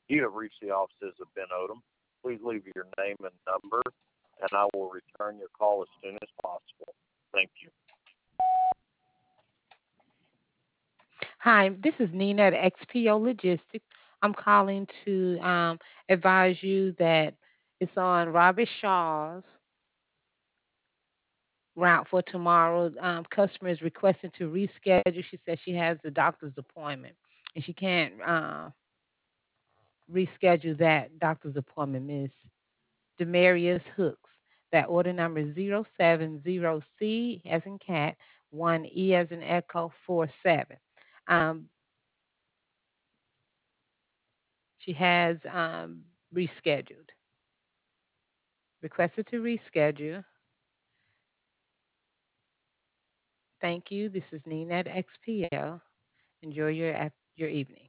You have reached the offices of Ben Odom. Please leave your name and number, and I will return your call as soon as possible. Thank you. Hi, this is Nina at XPO Logistics. I'm calling to advise you that it's on Robert Shaw's route for tomorrow. Customer is requesting to reschedule. She says she has a doctor's appointment and she can't reschedule that doctor's appointment, Miss Demarius Hooks. That order number is 070C as in cat, 1E as in echo, 47. Um, she has rescheduled, requested to reschedule. Thank you. This is Nina at XPO. Enjoy your evening.